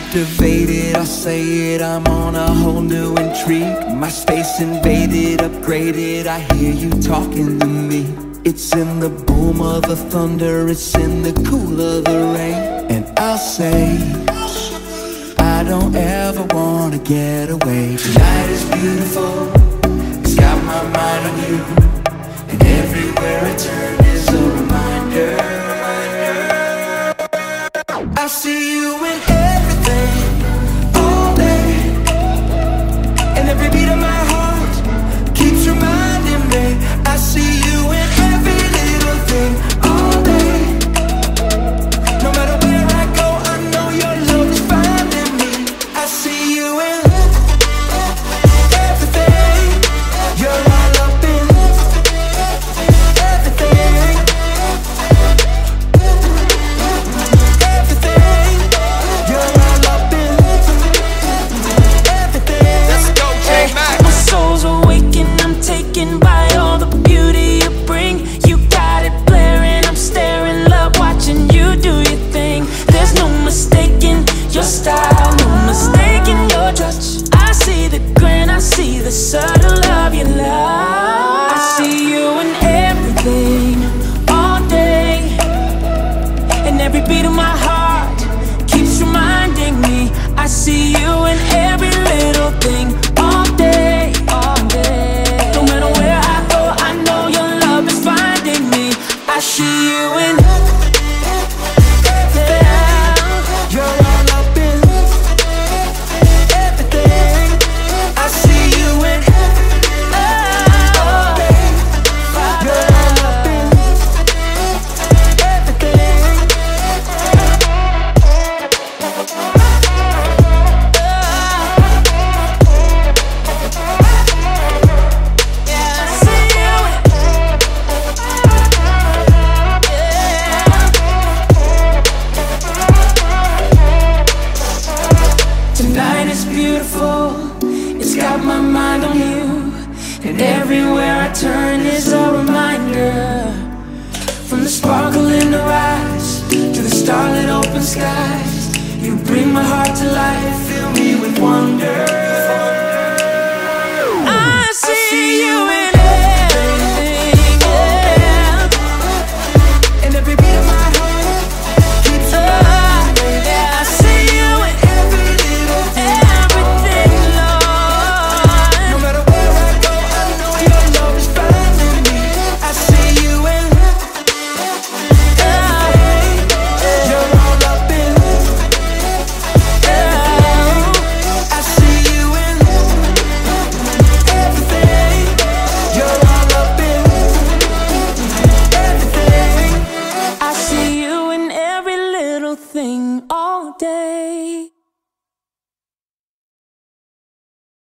Captivated, I'll say it, I'm on a whole new intrigue. My space invaded, upgraded, I hear you talking to me. It's in the boom of the thunder, it's in the cool of the rain. And I'll say, I don't ever wanna get away. Tonight is beautiful, it's got my mind on you. And everywhere I turn is a reminder. I see you in everything, all day. And every beat of my heart keeps reminding me. I see you in every little thing, all day. No matter where I go, I know your love is finding me. I see you in everything. You're all up in everything. The subtle of your love. I see you in everything, all day. And every beat of my heart keeps reminding me. I see you in every little thing, all day, all day. No matter where I go, I know your love is finding me. I see you in beautiful, it's got my mind on you. And everywhere I turn is a reminder. From the sparkle in the eyes to the starlit open skies, you bring my heart to life, fill me with wonder. I see you in everything, yeah. And every beat of my heart keeps reminding me. I see you in every little thing. Thing all day.